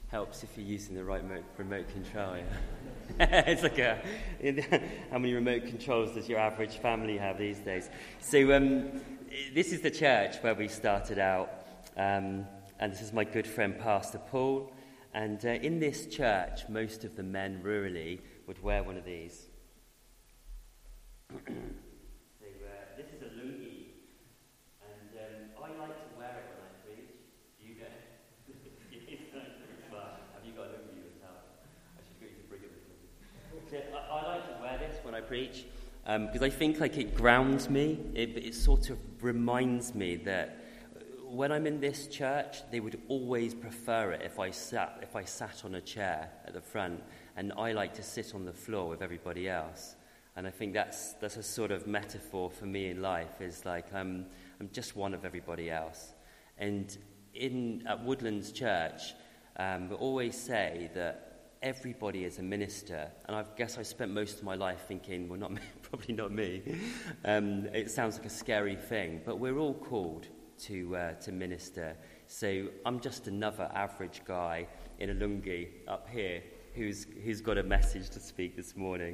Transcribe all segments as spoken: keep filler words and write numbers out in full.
Helps if you're using the right remote, remote control, yeah. It's like a, how many remote controls does your average family have these days? So um, this is the church where we started out, um, and this is my good friend Pastor Paul. And uh, in this church, most of the men rurally would wear one of these. So uh, this is a lungi, and um, I like to wear it when I preach. Do you get it? Have you got a lungi yourself? I should get you to bring it with me. So I, I like to wear this when I preach because um, I think like it grounds me. It, it sort of reminds me that when I'm in this church, they would always prefer it if I sat if I sat on a chair at the front, and I like to sit on the floor with everybody else. And I think that's that's a sort of metaphor for me in life. Is like I'm I'm just one of everybody else. And in at Woodlands Church, um, we always say that everybody is a minister. And I guess I spent most of my life thinking, well, not me, probably not me. Um, it sounds like a scary thing, but we're all called to uh, to minister. So I'm just another average guy in a lungi up here who's who's got a message to speak this morning.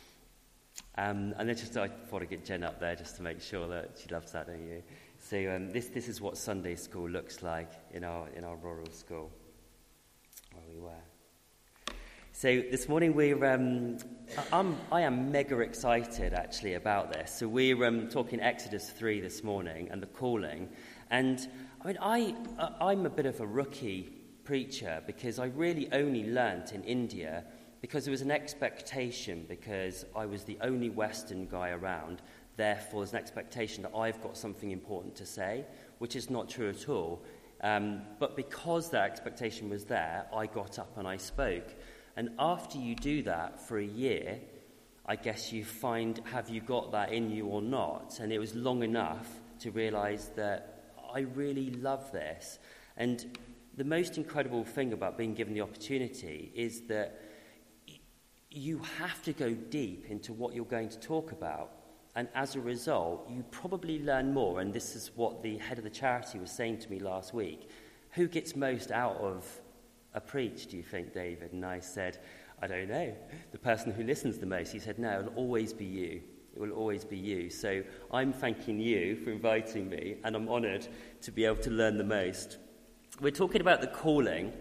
Um, and then just I thought I'd get Jen up there just to make sure that she loves that, don't you? So um, this this is what Sunday school looks like in our in our rural school where we were. So this morning we're um, I'm I am mega excited actually about this. So we're um, talking Exodus three this morning and the calling. And I mean, I, I'm a bit of a rookie preacher because I really only learnt in India because there was an expectation, because I was the only Western guy around, therefore there's an expectation that I've got something important to say, which is not true at all. Um, but because that expectation was there, I got up and I spoke. And after you do that for a year, I guess you find, have you got that in you or not? And it was long enough to realise that I really love this. And the most incredible thing about being given the opportunity is that y- you have to go deep into what you're going to talk about. And as a result, you probably learn more. And this is what the head of the charity was saying to me last week. Who gets most out of a preach, do you think, David? And I said, I don't know. The person who listens the most. He said, no, it'll always be you. It will always be you. So I'm thanking you for inviting me, and I'm honoured to be able to learn the most. We're talking about the calling,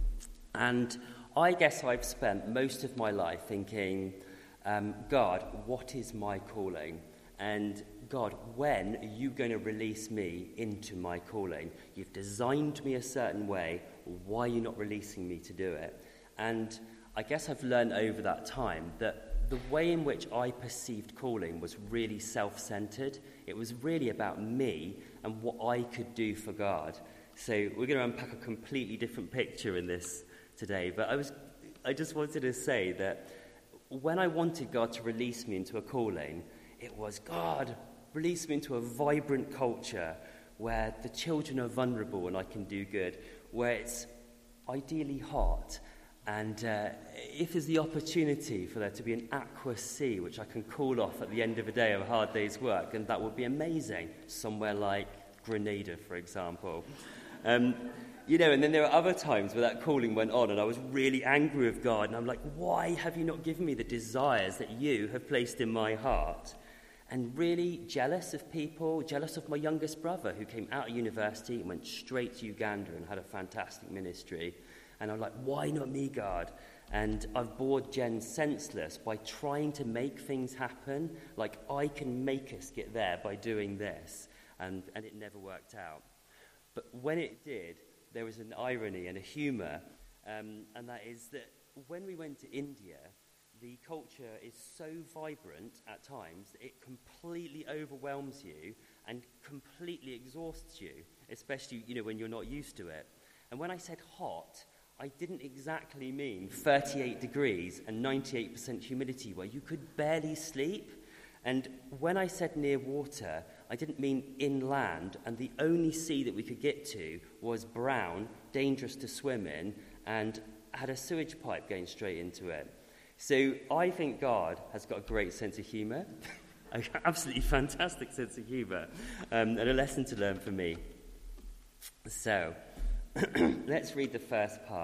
and I guess I've spent most of my life thinking, um, God, what is my calling? And God, when are you going to release me into my calling? You've designed me a certain way. Why are you not releasing me to do it? And I guess I've learned over that time that the way in which I perceived calling was really self-centered. It was really about me and what I could do for God. So we're going to unpack a completely different picture in this today. But I was, I just wanted to say that when I wanted God to release me into a calling, it was, God, release me into a vibrant culture where the children are vulnerable and I can do good, where it's ideally hot. And uh, if there's the opportunity for there to be an aqua sea, which I can call off at the end of a day of a hard day's work, and that would be amazing, somewhere like Grenada, for example. Um, you know, and then there are other times where that calling went on, and I was really angry with God, and I'm like, why have you not given me the desires that you have placed in my heart? And really jealous of people, jealous of my youngest brother, who came out of university and went straight to Uganda and had a fantastic ministry. And I'm like, why not me, God? And I've bored Jen senseless by trying to make things happen. Like, I can make us get there by doing this. And, and it never worked out. But when it did, there was an irony and a humour. Um, and that is that when we went to India, the culture is so vibrant at times that it completely overwhelms you and completely exhausts you, especially, you know, when you're not used to it. And when I said hot, I didn't exactly mean thirty-eight degrees and ninety-eight percent humidity where you could barely sleep. And when I said near water, I didn't mean inland, and the only sea that we could get to was brown, dangerous to swim in, and had a sewage pipe going straight into it. So I think God has got a great sense of humour, an absolutely fantastic sense of humour, um, and a lesson to learn for me. So let's read the first part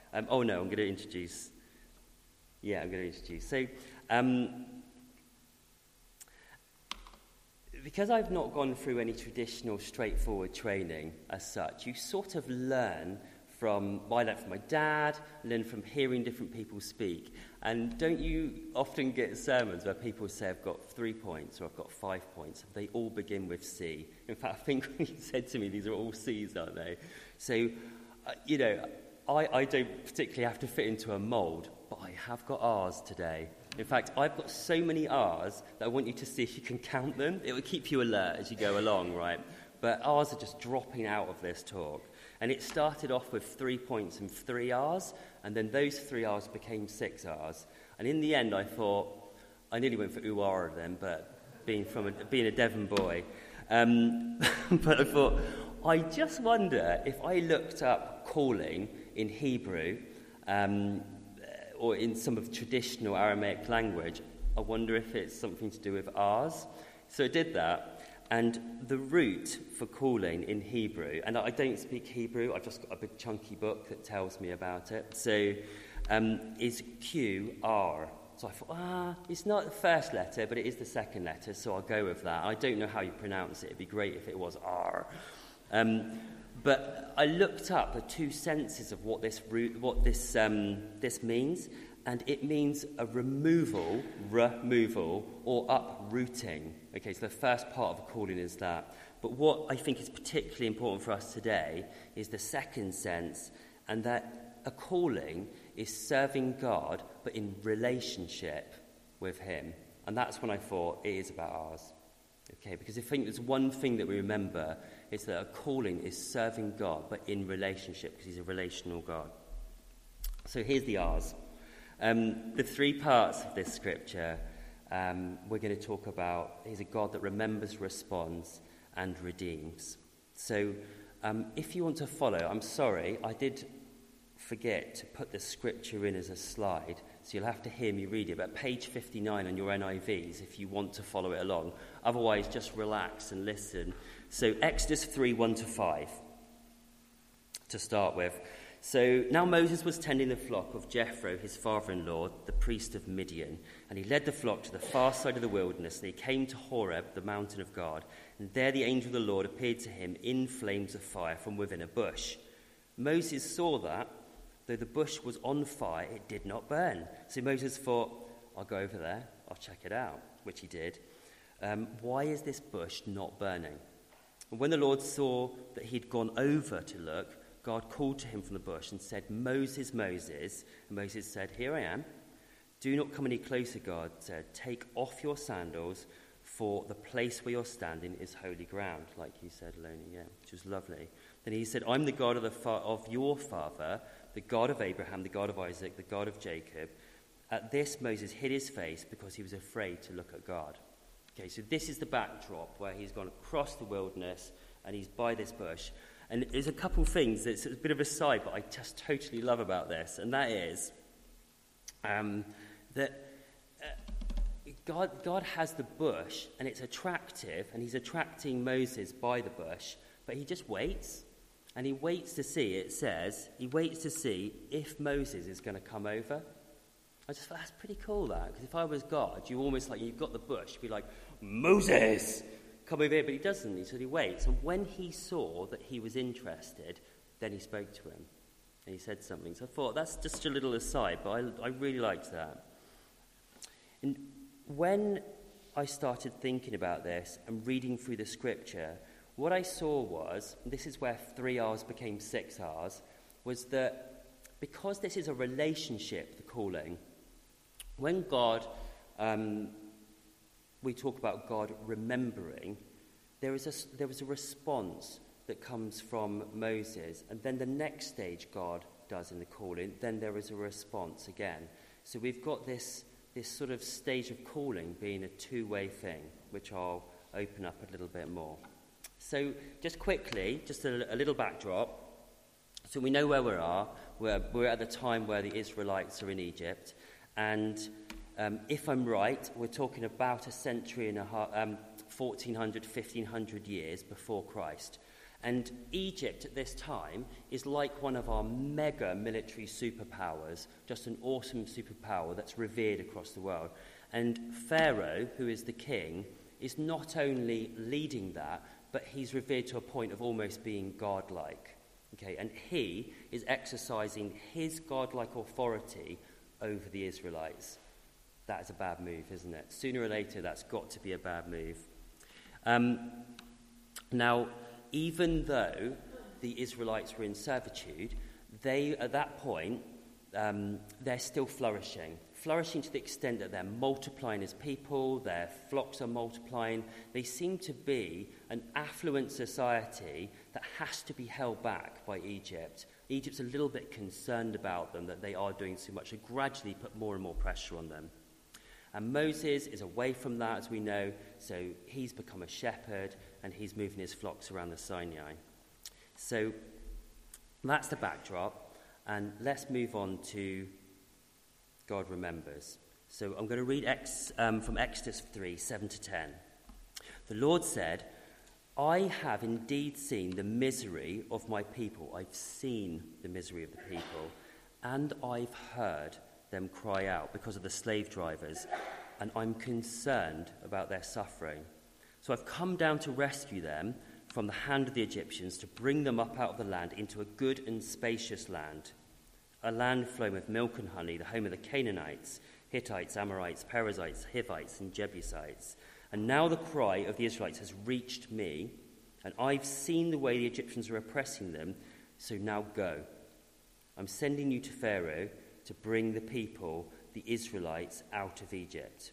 Um, oh, no, I'm going to introduce... Yeah, I'm going to introduce. So, um, because I've not gone through any traditional, straightforward training as such, you sort of learn from, well, I learned from my dad, learn from hearing different people speak. And don't you often get sermons where people say, I've got three points or I've got five points? They all begin with C. In fact, I think when he said to me, these are all C's, aren't they? So, uh, you know, I, I don't particularly have to fit into a mould, but I have got R's today. In fact, I've got so many R's that I want you to see if you can count them. It will keep you alert as you go along, right? But R's are just dropping out of this talk. And it started off with three points and three R's, and then those three R's became six R's. And in the end, I thought, I nearly went for ooh R then, but being from a, being a Devon boy, um, but I thought, I just wonder if I looked up calling in Hebrew, um, or in some of the traditional Aramaic language, I wonder if it's something to do with R's. So I did that. And the root for calling in Hebrew, and I don't speak Hebrew, I've just got a big chunky book that tells me about it, so um, is Q R. So I thought, ah, it's not the first letter, but it is the second letter, so I'll go with that. I don't know how you pronounce it. It'd be great if it was R. Um, but I looked up the two senses of what this root, what this um, this means, and it means a removal, removal, or uprooting. Okay, so the first part of a calling is that. But what I think is particularly important for us today is the second sense, and that a calling is serving God, but in relationship with him. And that's when I thought it is about ours. Okay, because I think there's one thing that we remember, is that a calling is serving God, but in relationship, because he's a relational God. So here's the R's. Um, the three parts of this scripture um, we're going to talk about. He's a God that remembers, responds, and redeems. So um, if you want to follow, I'm sorry, I did forget to put the scripture in as a slide, so you'll have to hear me read it, but page fifty-nine on your N I Vs if you want to follow it along. Otherwise, just relax and listen. So Exodus three, one to five, to start with. So now Moses was tending the flock of Jethro, his father-in-law, the priest of Midian, and he led the flock to the far side of the wilderness, and he came to Horeb, the mountain of God, and there the angel of the Lord appeared to him in flames of fire from within a bush. Moses saw that, though the bush was on fire, it did not burn. So Moses thought, I'll go over there, I'll check it out, which he did. Um, why is this bush not burning? And when the Lord saw that he'd gone over to look, God called to him from the bush and said, Moses, Moses. And Moses said, here I am. Do not come any closer, God said. Take off your sandals, for the place where you're standing is holy ground, like he said, Loney, yeah, which was lovely. Then he said, I'm the God of, the fa- of your father, the God of Abraham, the God of Isaac, the God of Jacob. At this, Moses hid his face because he was afraid to look at God. Okay, so this is the backdrop where he's gone across the wilderness and he's by this bush. And there's a couple things that's a bit of a side, but I just totally love about this, and that is um, that uh, God, God has the bush, and it's attractive, and he's attracting Moses by the bush, but he just waits, and he waits to see, it says, he waits to see if Moses is going to come over. I just thought, that's pretty cool, that, because if I was God, you almost like, you've got the bush, you'd be like, Moses! Come over here, but he doesn't. He said he waits. And when he saw that he was interested, then he spoke to him. And he said something. So I thought, that's just a little aside, but I, I really liked that. And when I started thinking about this and reading through the scripture, what I saw was, and this is where three R's became six R's, was that because this is a relationship, the calling, when God... Um, we talk about God remembering, there is a, there was a response that comes from Moses, and then the next stage God does in the calling, then there is a response again. So we've got this, this sort of stage of calling being a two-way thing, which I'll open up a little bit more. So just quickly, just a, a little backdrop. So we know where we are. We're, we're at the time where the Israelites are in Egypt, and... Um, if I'm right, we're talking about a century and a half, um, fourteen hundred, fifteen hundred years before Christ. And Egypt at this time is like one of our mega military superpowers, just an awesome superpower that's revered across the world. And Pharaoh, who is the king, is not only leading that, but he's revered to a point of almost being godlike. Okay, and he is exercising his godlike authority over the Israelites. That is a bad move, isn't it? Sooner or later, that's got to be a bad move. Um, now, even though the Israelites were in servitude, they, at that point, um, they're still flourishing. Flourishing to the extent that they're multiplying as people, their flocks are multiplying. They seem to be an affluent society that has to be held back by Egypt. Egypt's a little bit concerned about them, that they are doing too much, and gradually put more and more pressure on them. And Moses is away from that, as we know, so he's become a shepherd, and he's moving his flocks around the Sinai. So that's the backdrop, and let's move on to God remembers. So I'm going to read ex, um, from Exodus three, seven to ten. The Lord said, I have indeed seen the misery of my people. I've seen the misery of the people, and I've heard them cry out because of the slave drivers, and I'm concerned about their suffering. So I've come down to rescue them from the hand of the Egyptians, to bring them up out of the land into a good and spacious land, a land flowing with milk and honey, the home of the Canaanites, Hittites, Amorites, Perizzites, Hivites, and Jebusites. And now the cry of the Israelites has reached me, and I've seen the way the Egyptians are oppressing them, so now go. I'm sending you to Pharaoh to bring the people, the Israelites, out of Egypt.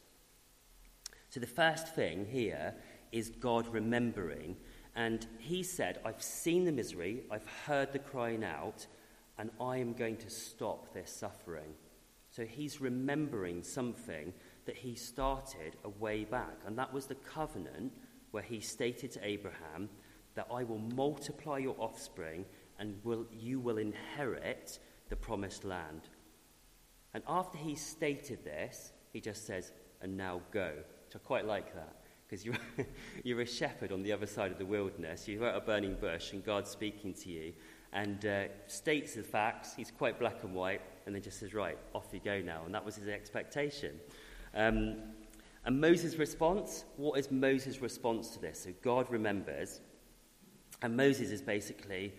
So the first thing here is God remembering. And he said, I've seen the misery, I've heard the crying out, and I am going to stop their suffering. So he's remembering something that he started a way back. And that was the covenant where he stated to Abraham that I will multiply your offspring and will, you will inherit the promised land. And after he stated this, he just says, and now go. Which I quite like that, because you're, you're a shepherd on the other side of the wilderness. You're at a burning bush, and God's speaking to you, and uh, states the facts. He's quite black and white, and then just says, right, off you go now. And that was his expectation. Um, and Moses' response, what is Moses' response to this? So God remembers, and Moses is basically,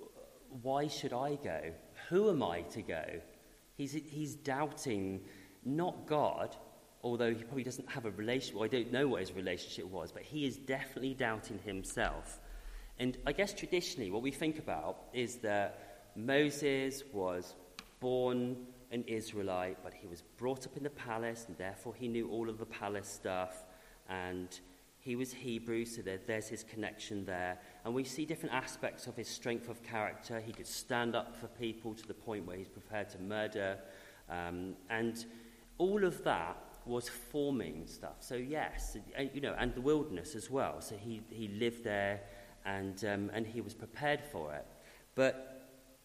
why should I go? Who am I to go? He's, he's doubting not God, although he probably doesn't have a relationship. Well, I don't know what his relationship was, but he is definitely doubting himself. And I guess traditionally what we think about is that Moses was born an Israelite, but he was brought up in the palace, and therefore he knew all of the palace stuff, and he was Hebrew, so there, there's his connection there. And we see different aspects of his strength of character. He could stand up for people to the point where he's prepared to murder. Um, and all of that was forming stuff. So yes, you know, and the wilderness as well. So he, he lived there, and um, and he was prepared for it. But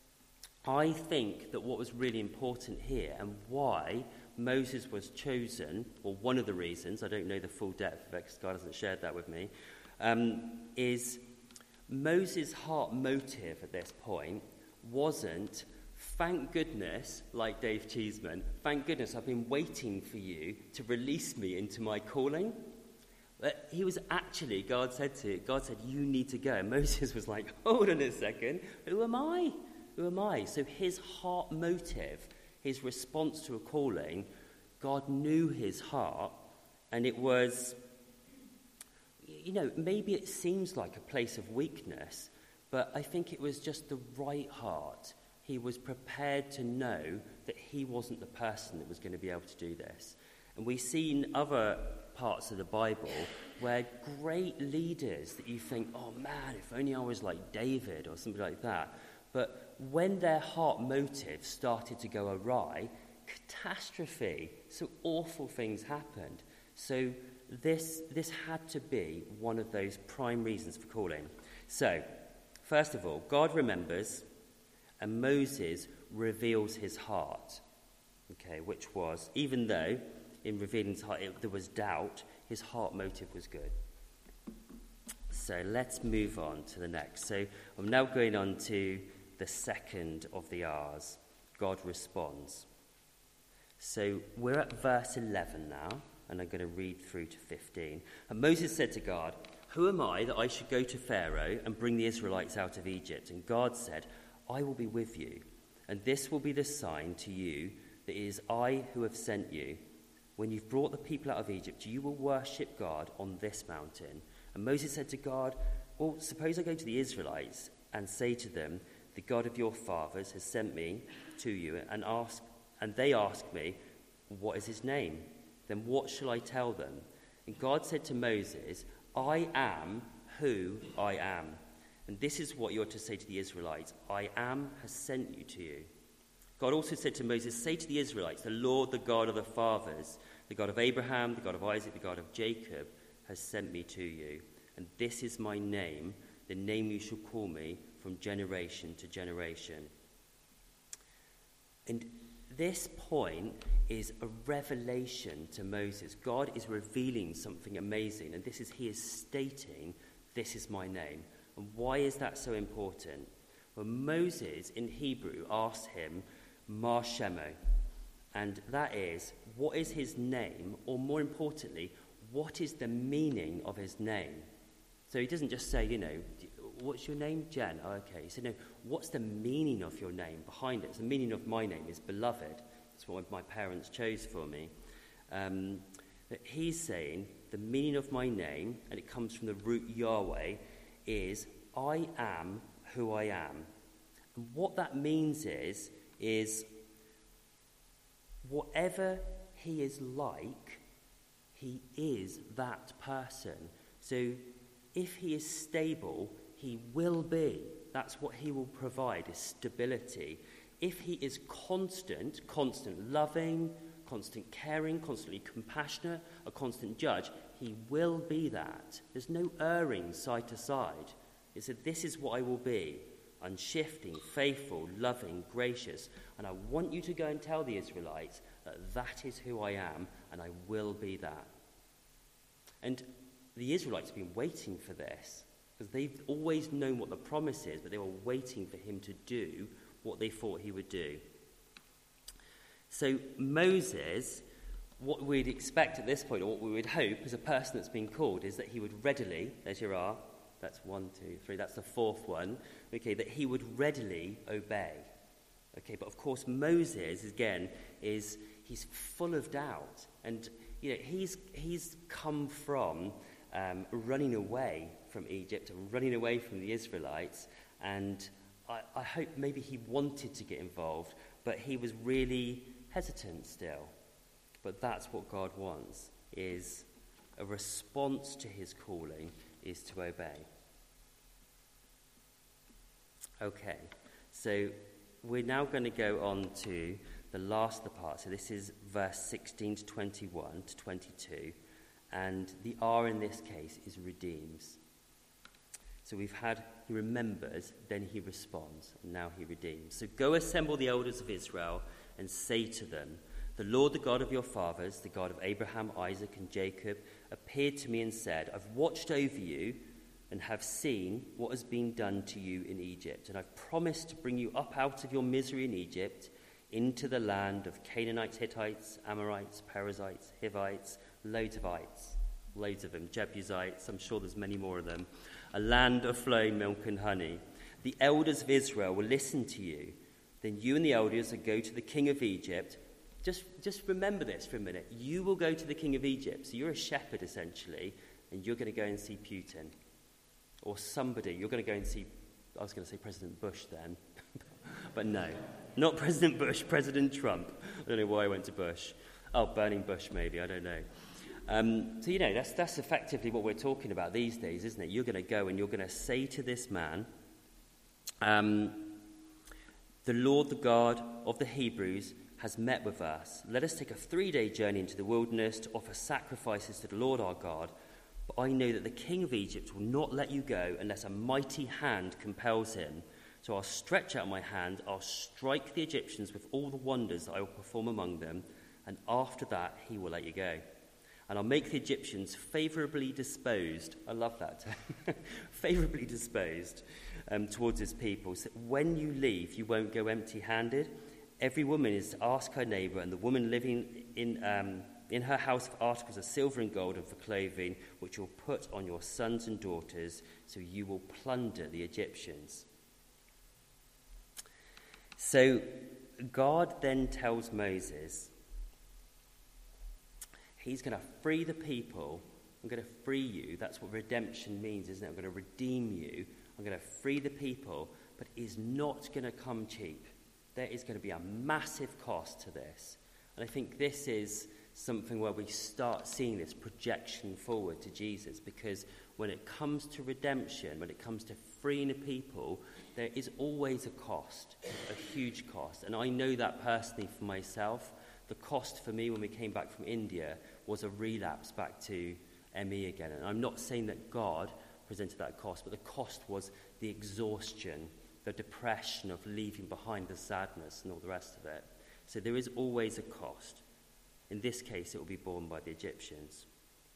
I think that what was really important here, and why Moses was chosen, or one of the reasons, I don't know the full depth of it because God hasn't shared that with me, um, is Moses' heart motive at this point wasn't, thank goodness, like Dave Cheeseman, thank goodness I've been waiting for you to release me into my calling. But he was actually, God said to God said, you need to go. And Moses was like, hold on a second, who am I? Who am I? So his heart motive, his response to a calling, God knew his heart, and it was, you know, maybe it seems like a place of weakness, but I think it was just the right heart. He was prepared to know that he wasn't the person that was going to be able to do this. And we see in other parts of the Bible where great leaders that you think, oh man, if only I was like David or something like that. But when their heart motive started to go awry, catastrophe, so awful things happened. So this this had to be one of those prime reasons for calling. So, first of all, God remembers, and Moses reveals his heart, okay, which was, even though in revealing his heart it, there was doubt, his heart motive was good. So let's move on to the next. So I'm now going on to the second of the R's. God responds. So we're at verse eleven now, and I'm going to read through to fifteen. And Moses said to God, "Who am I that I should go to Pharaoh and bring the Israelites out of Egypt?" And God said, "I will be with you, and this will be the sign to you that it is I who have sent you. When you've brought the people out of Egypt, you will worship God on this mountain." And Moses said to God, "Well, suppose I go to the Israelites and say to them, 'The God of your fathers has sent me to you,' and ask, and they ask me, 'What is his name?' Then what shall I tell them?" And God said to Moses, "I am who I am. And this is what you're to say to the Israelites: 'I am has sent you to you.'" God also said to Moses, "Say to the Israelites, 'The Lord, the God of the fathers, the God of Abraham, the God of Isaac, the God of Jacob, has sent me to you. And this is my name, the name you shall call me from generation to generation." And this point is a revelation to Moses. God is revealing something amazing, and this is, he is stating, "This is my name." And why is that so important? Well, Moses in Hebrew asks him, "Ma Shemo," and that is, what is his name, or more importantly, what is the meaning of his name? So he doesn't just say, you know, "What's your name?" "Jen." "Oh, okay." He said, "No, what's the meaning of your name behind it?" So the meaning of my name is beloved. That's what my parents chose for me. Um, but he's saying the meaning of my name, and it comes from the root Yahweh, is I am who I am. And what that means is, is whatever he is like, he is that person. So if he is stable, he will be. That's what he will provide, is stability. If he is constant, constant loving, constant caring, constantly compassionate, a constant judge, he will be that. There's no erring side to side. It said, "This is what I will be, unshifting, faithful, loving, gracious. And I want you to go and tell the Israelites that that is who I am, and I will be that." And the Israelites have been waiting for this, because they've always known what the promise is, but they were waiting for him to do what they thought he would do. So Moses, what we'd expect at this point, or what we would hope as a person that's been called, is that he would readily, there's your R, that's one, two, three, that's the fourth one, okay, that he would readily obey. Okay, but of course Moses, again, is, he's full of doubt. And, you know, he's, he's come from um, running away from Egypt and running away from the Israelites, and I, I hope maybe he wanted to get involved, but he was really hesitant still. But that's what God wants, is a response to his calling is to obey. Okay, so we're now going to go on to the last of the part. So this is verse sixteen to twenty-one to twenty-two, and the R in this case is redeems. So we've had, he remembers, then he responds, and now he redeems. So go assemble the elders of Israel and say to them, "The Lord, the God of your fathers, the God of Abraham, Isaac, and Jacob, appeared to me and said, I've watched over you and have seen what has been done to you in Egypt. And I've promised to bring you up out of your misery in Egypt into the land of Canaanites, Hittites, Amorites, Perizzites, Hivites, loads of ites, loads of them, Jebusites, I'm sure there's many more of them, a land of flowing milk and honey. The elders of Israel will listen to you. Then you and the elders will go to the king of Egypt." Just, just remember this for a minute. You will go to the king of Egypt. So you're a shepherd, essentially, and you're going to go and see Putin. Or somebody. You're going to go and see, I was going to say President Bush then. But no, not President Bush, President Trump. I don't know why I went to Bush. Oh, burning Bush maybe, I don't know. Um, so, you know, that's, that's effectively what we're talking about these days, isn't it? You're going to go and you're going to say to this man, um, "The Lord, the God of the Hebrews, has met with us. Let us take a three-day journey into the wilderness to offer sacrifices to the Lord our God. But I know that the king of Egypt will not let you go unless a mighty hand compels him. So I'll stretch out my hand, I'll strike the Egyptians with all the wonders that I will perform among them, and after that he will let you go. and I'll make the Egyptians favourably disposed. I love that term. Favourably disposed um, towards his people. So when you leave, you won't go empty-handed. Every woman is to ask her neighbour, and the woman living in um, in her house for articles of silver and gold and for clothing, which you'll put on your sons and daughters, so you will plunder the Egyptians. So God then tells Moses, he's going to free the people. I'm going to free you. That's what redemption means, isn't it? I'm going to redeem you. I'm going to free the people, but it's not going to come cheap. There is going to be a massive cost to this. And I think this is something where we start seeing this projection forward to Jesus, because when it comes to redemption, when it comes to freeing the people, there is always a cost, a huge cost. And I know that personally for myself. The cost for me when we came back from India was a relapse back to M E again. And I'm not saying that God presented that cost, but the cost was the exhaustion, the depression of leaving behind, the sadness and all the rest of it. So there is always a cost. In this case, it will be borne by the Egyptians.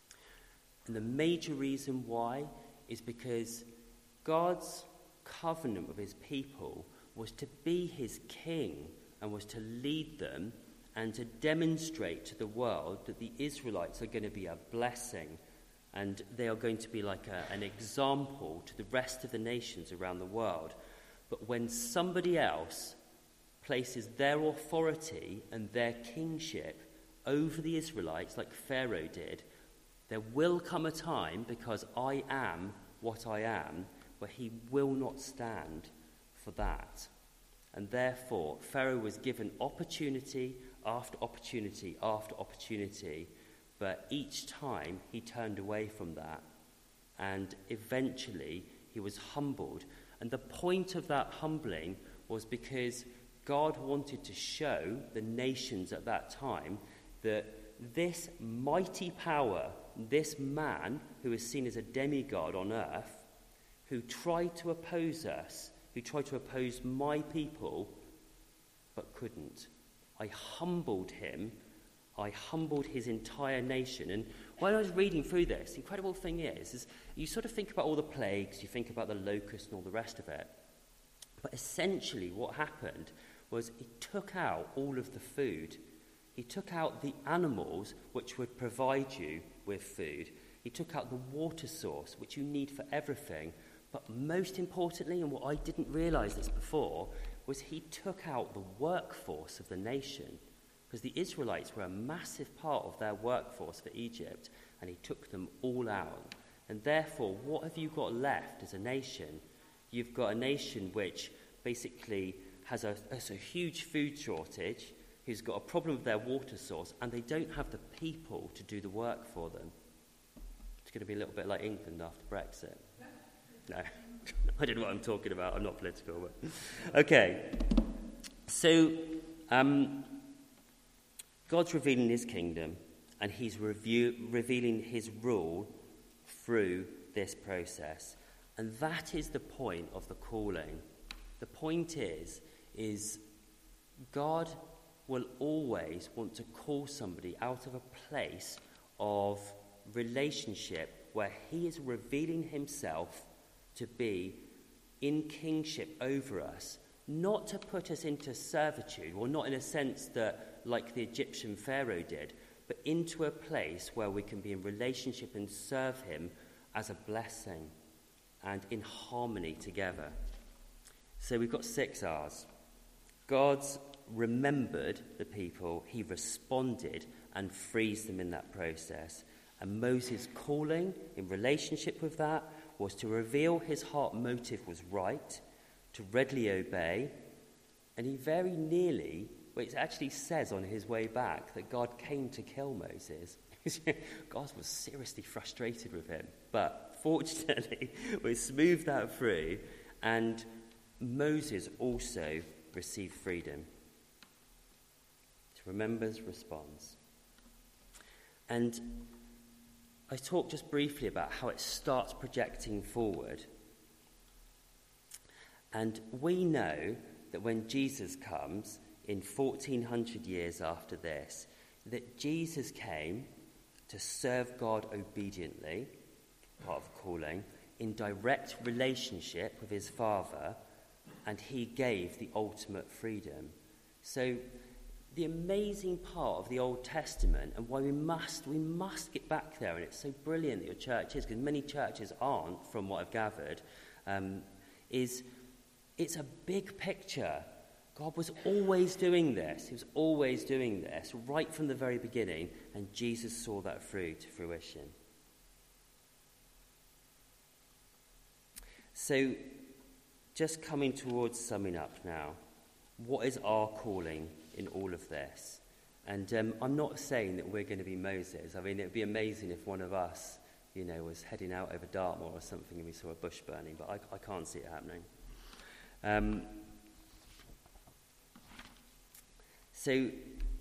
And the major reason why is because God's covenant with his people was to be his king and was to lead them and to demonstrate to the world that the Israelites are going to be a blessing and they are going to be like a, an example to the rest of the nations around the world. But when somebody else places their authority and their kingship over the Israelites, like Pharaoh did, there will come a time, because I am what I am, where he will not stand for that. And therefore, Pharaoh was given opportunity after opportunity after opportunity, but each time he turned away from that. And eventually, he was humbled. And the point of that humbling was because God wanted to show the nations at that time that this mighty power, this man who is seen as a demigod on earth, who tried to oppose us, who tried to oppose my people, but couldn't. I humbled him. I humbled his entire nation. And when I was reading through this, the incredible thing is, is you sort of think about all the plagues, you think about the locusts and all the rest of it. But essentially what happened was he took out all of the food. He took out the animals which would provide you with food. He took out the water source, which you need for everything. But most importantly, and what I didn't realise this before, was he took out the workforce of the nation. Because the Israelites were a massive part of their workforce for Egypt, and he took them all out. And therefore, what have you got left as a nation? You've got a nation which basically has a, has a huge food shortage, who's got a problem with their water source, and they don't have the people to do the work for them. It's going to be a little bit like England after Brexit. No, I don't know what I'm talking about. I'm not political. But okay, so um, God's revealing his kingdom, and he's review, revealing his rule through this process. And that is the point of the calling. The point is, is God will always want to call somebody out of a place of relationship where he is revealing himself to be in kingship over us, not to put us into servitude, or not in a sense that like the Egyptian Pharaoh did, but into a place where we can be in relationship and serve him as a blessing and in harmony together. So we've got six R's. God's remembered the people, he responded and frees them in that process. And Moses' calling in relationship with that was to reveal his heart motive was right, to readily obey, and he very nearly, well, it actually says on his way back that God came to kill Moses. God was seriously frustrated with him, but fortunately we smoothed that through, and Moses also received freedom. So remembers, responds. And I talked just briefly about how it starts projecting forward. And we know that when Jesus comes in fourteen hundred years after this, that Jesus came to serve God obediently, part of calling, in direct relationship with his Father, and he gave the ultimate freedom. So the amazing part of the Old Testament, and why we must we must get back there, and it's so brilliant that your church is, because many churches aren't, from what I've gathered, um, is it's a big picture. God was always doing this. He was always doing this right from the very beginning, and Jesus saw that through to fruition. So, just coming towards summing up now, what is our calling in all of this? And um, I'm not saying that we're going to be Moses. I mean, it would be amazing if one of us, you know, was heading out over Dartmoor or something and we saw a bush burning, but I, I can't see it happening. Um, so,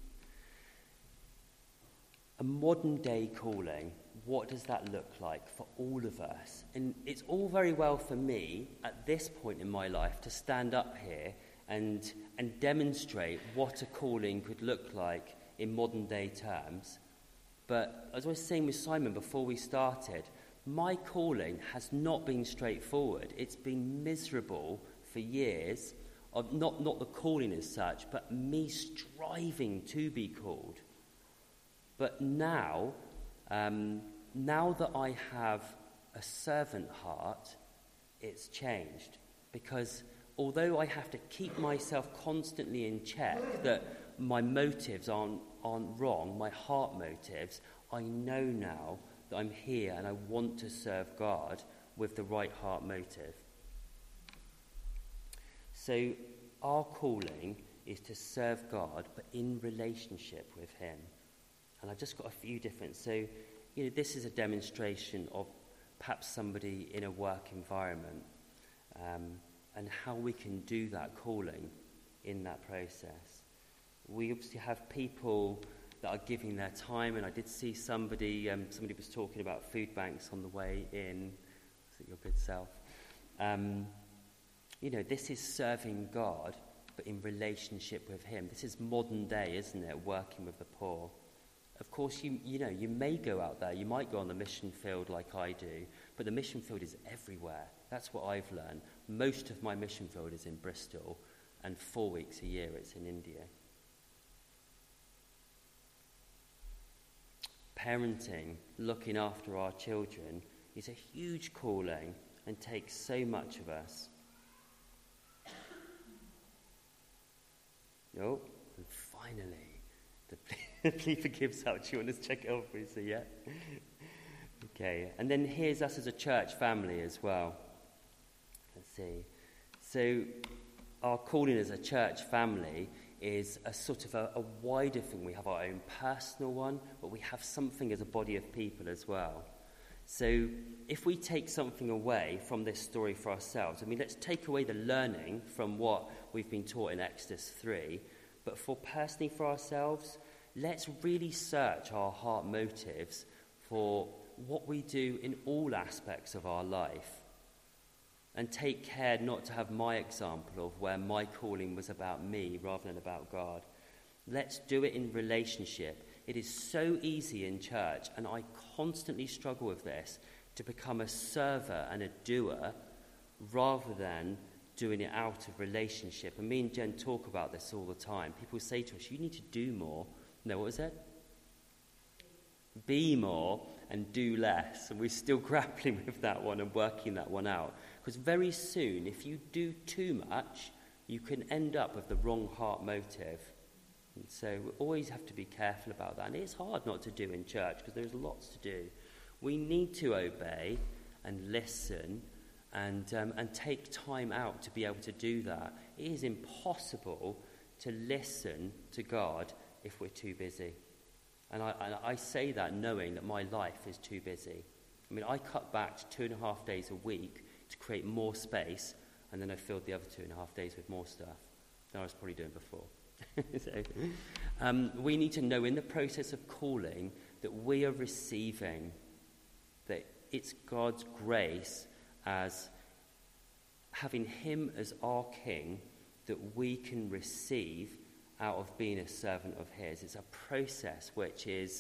a modern day calling, what does that look like for all of us? And it's all very well for me at this point in my life to stand up here and and demonstrate what a calling could look like in modern day terms. But as I was saying with Simon before we started, my calling has not been straightforward. It's been miserable for years, of not, not the calling as such, but me striving to be called. But now, um, now that I have a servant heart, it's changed. Because although I have to keep myself constantly in check that my motives aren't, aren't wrong, my heart motives, I know now that I'm here and I want to serve God with the right heart motive. So our calling is to serve God, but in relationship with him. And I've just got a few different. So, you know, this is a demonstration of perhaps somebody in a work environment, um, and how we can do that calling in that process. We obviously have people that are giving their time, and I did see somebody, um, somebody was talking about food banks on the way in. Was it your good self? Um, you know, this is serving God, but in relationship with him. This is modern day, isn't it, working with the poor. Of course, you you know, you may go out there, you might go on the mission field like I do, but the mission field is everywhere. That's what I've learned. Most of my mission field is in Bristol, and four weeks a year it's in India. Parenting, looking after our children, is a huge calling and takes so much of us. Oh, and finally, the plea for gives out. Do you want to check it out, please? So, yeah. Okay, and then here's us as a church family as well. Let's see. So, our calling as a church family is a sort of a, a wider thing. We have our own personal one, but we have something as a body of people as well. So, if we take something away from this story for ourselves, I mean, let's take away the learning from what we've been taught in Exodus three, but for personally for ourselves, let's really search our heart motives for what we do in all aspects of our life, and take care not to have my example of where my calling was about me rather than about God. Let's do it in relationship. It is so easy in church, and I constantly struggle with this, to become a server and a doer rather than doing it out of relationship. And me and Jen talk about this all the time. People say to us, you need to do more. No, what was it? Be more and do less. And we're still grappling with that one and working that one out. Because very soon, if you do too much, you can end up with the wrong heart motive. And so we always have to be careful about that. And it's hard not to do in church because there's lots to do. We need to obey and listen and um, and take time out to be able to do that. It is impossible to listen to God if we're too busy. And I, and I say that knowing that my life is too busy. I mean, I cut back to two and a half days a week to create more space, and then I filled the other two and a half days with more stuff than I was probably doing before. so, um, we need to know in the process of calling that we are receiving, that it's God's grace as having him as our king that we can receive out of being a servant of his. It's a process which is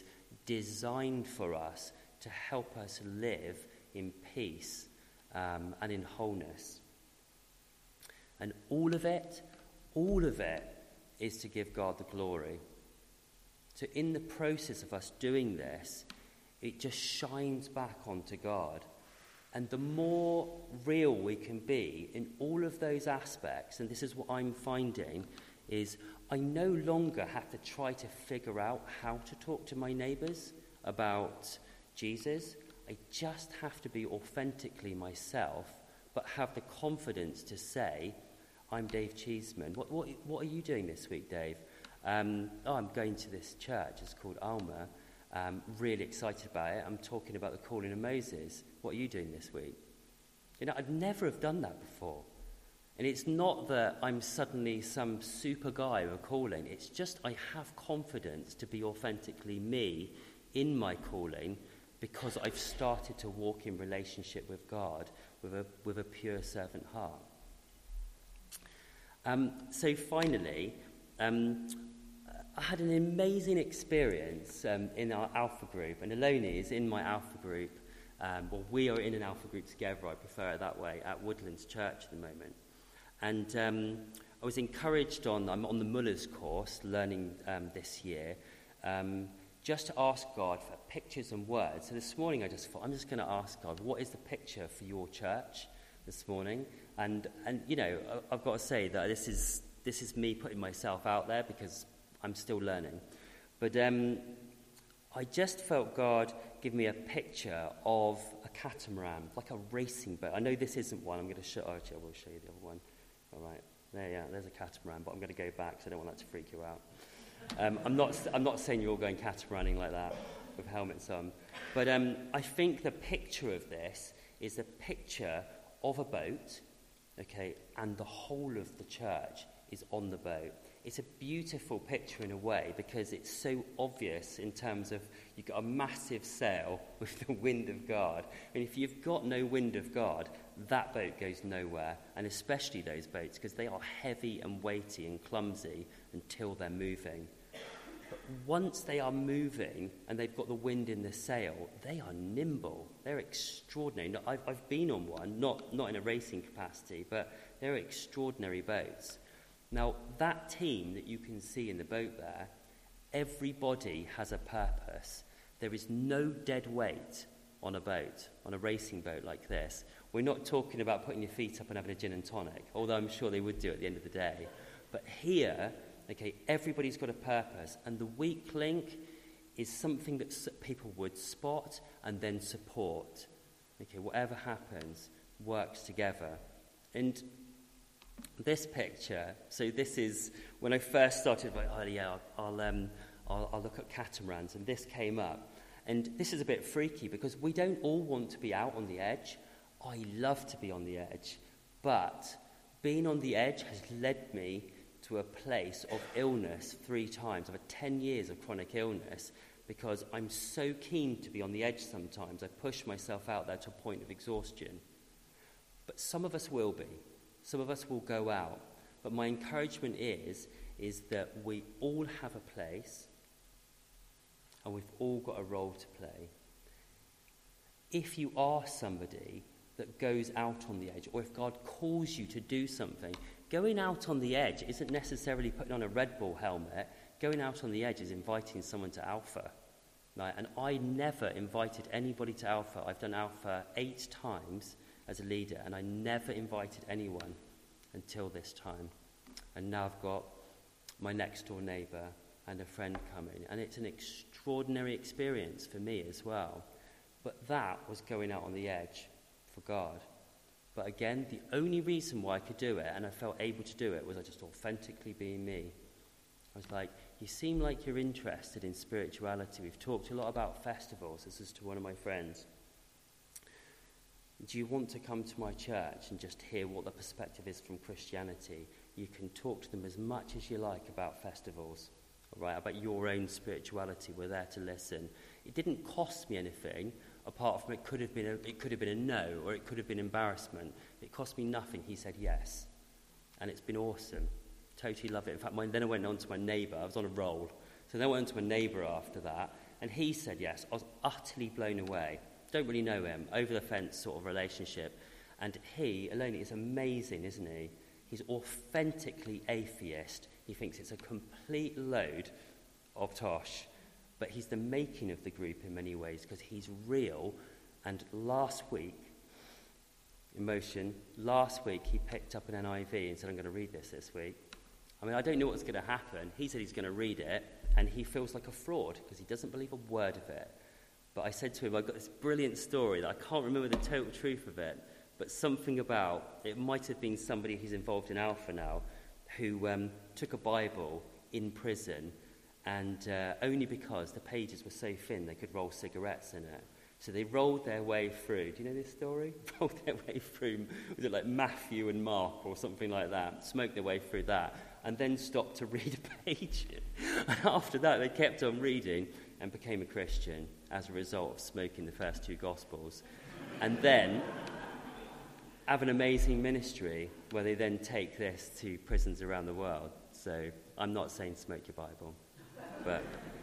designed for us to help us live in peace um, and in wholeness. And all of it, all of it is to give God the glory. So in the process of us doing this, it just shines back onto God. And the more real we can be in all of those aspects, and this is what I'm finding, is I no longer have to try to figure out how to talk to my neighbours about Jesus. I just have to be authentically myself, but have the confidence to say, I'm Dave Cheeseman. What, what, what are you doing this week, Dave? Um, oh, I'm going to this church. It's called Alma. Um, really excited about it. I'm talking about the calling of Moses. What are you doing this week? You know, I'd never have done that before. And it's not that I'm suddenly some super guy with a calling. It's just I have confidence to be authentically me in my calling because I've started to walk in relationship with God with a, with a pure servant heart. Um, so finally, um, I had an amazing experience um, in our Alpha group, and Eloni is in my Alpha group. Um, well, we are in an Alpha group together, I prefer it that way, at Woodlands Church at the moment. And um, I was encouraged on, I'm on the Muller's course, learning um, this year, um, just to ask God for pictures and words. So this morning I just thought, I'm just going to ask God, what is the picture for your church this morning? And, and you know, I, I've got to say that this is this is me putting myself out there because I'm still learning. But um, I just felt God give me a picture of a catamaran, like a racing boat. I know this isn't one. I'm going to show, oh, actually, I will show you the other one. All right. There, yeah, there's a catamaran, but I'm going to go back because I don't want that to freak you out. Um, I'm not I'm not saying you're all going catamaraning like that with helmets on. But um, I think the picture of this is a picture of a boat, okay, and the whole of the church is on the boat. It's a beautiful picture in a way because it's so obvious in terms of you've got a massive sail with the wind of God. And if you've got no wind of God, that boat goes nowhere, and especially those boats because they are heavy and weighty and clumsy until they're moving. But once they are moving and they've got the wind in the sail, they are nimble. They're extraordinary. Now, I've, I've been on one, not, not in a racing capacity, but they're extraordinary boats. Now, that team that you can see in the boat there, everybody has a purpose. There is no dead weight on a boat, on a racing boat like this. We're not talking about putting your feet up and having a gin and tonic, although I'm sure they would do at the end of the day. But here, okay, everybody's got a purpose, and the weak link is something that people would spot and then support. Okay, whatever happens, works together. And this picture, so this is when I first started, like, oh yeah, I'll, I'll, um, I'll, I'll look at catamarans, and this came up. And this is a bit freaky because we don't all want to be out on the edge. I love to be on the edge, but being on the edge has led me to a place of illness three times. I've had ten years of chronic illness because I'm so keen to be on the edge sometimes. I push myself out there to a point of exhaustion. But some of us will be. Some of us will go out. But my encouragement is, is that we all have a place and we've all got a role to play. If you are somebody that goes out on the edge, or if God calls you to do something, going out on the edge isn't necessarily putting on a Red Bull helmet. Going out on the edge is inviting someone to Alpha. Right? And I never invited anybody to Alpha. I've done Alpha eight times as a leader, and I never invited anyone until this time. And now I've got my next door neighbour and a friend coming, and it's an extraordinary experience for me as well. But that was going out on the edge for God. But again, the only reason why I could do it, and I felt able to do it, was I just authentically being me. I was like, you seem like you're interested in spirituality. We've talked a lot about festivals. This is to one of my friends. Do you want to come to my church and just hear what the perspective is from Christianity? You can talk to them as much as you like about festivals, all right, about your own spirituality. We're there to listen. It didn't cost me anything, apart from it could have been a, it could have been a no, or it could have been embarrassment. It cost me nothing. He said yes. And it's been awesome. Totally love it. In fact, my, then I went on to my neighbour. I was on a roll. So then I went on to my neighbour after that. And he said yes. I was utterly blown away. Don't really know him. Over the fence sort of relationship. And he, alone, is amazing, isn't he? He's authentically atheist. He thinks it's a complete load of tosh. But he's the making of the group in many ways because he's real. And last week, emotion, last week he picked up an N I V and said, I'm going to read this this week. I mean, I don't know what's going to happen. He said he's going to read it, and he feels like a fraud because he doesn't believe a word of it. But I said to him, I've got this brilliant story that I can't remember the total truth of it, but something about, it might have been somebody who's involved in Alpha now, who um, took a Bible in prison, and uh, only because the pages were so thin they could roll cigarettes in it. So they rolled their way through. Do you know this story? Rolled their way through, was it like Matthew and Mark or something like that? Smoked their way through that, and then stopped to read a page. And after that, they kept on reading and became a Christian as a result of smoking the first two Gospels. And then have an amazing ministry where they then take this to prisons around the world. So I'm not saying smoke your Bible, but...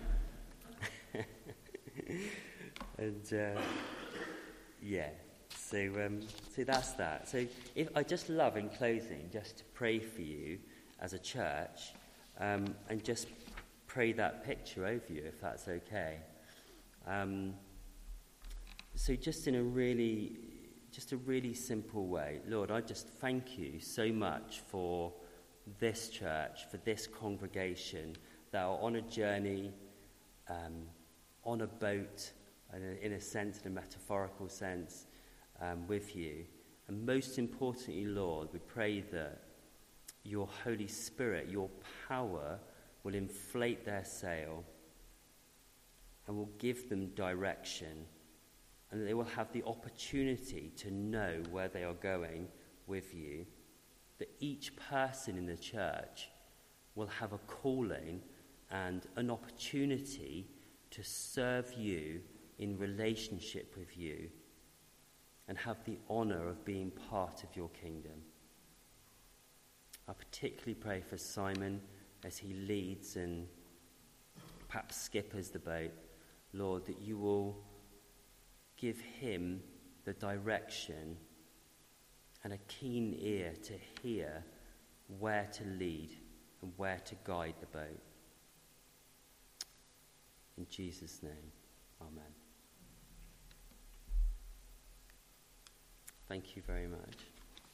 And, uh, yeah, so um, so that's that. So if I just love, in closing, just to pray for you as a church um, and just pray that picture over you, if that's okay. Um, so just in a really, just a really simple way, Lord, I just thank you so much for this church, for this congregation that are on a journey, um, on a boat, in a sense, in a metaphorical sense, um, with you. And most importantly, Lord, we pray that your Holy Spirit, your power, will inflate their sail and will give them direction, and that they will have the opportunity to know where they are going with you, that each person in the church will have a calling and an opportunity to serve you in relationship with you and have the honour of being part of your kingdom. I particularly pray for Simon as he leads and perhaps skippers the boat, Lord, that you will give him the direction and a keen ear to hear where to lead and where to guide the boat. In Jesus' name, amen. Thank you very much.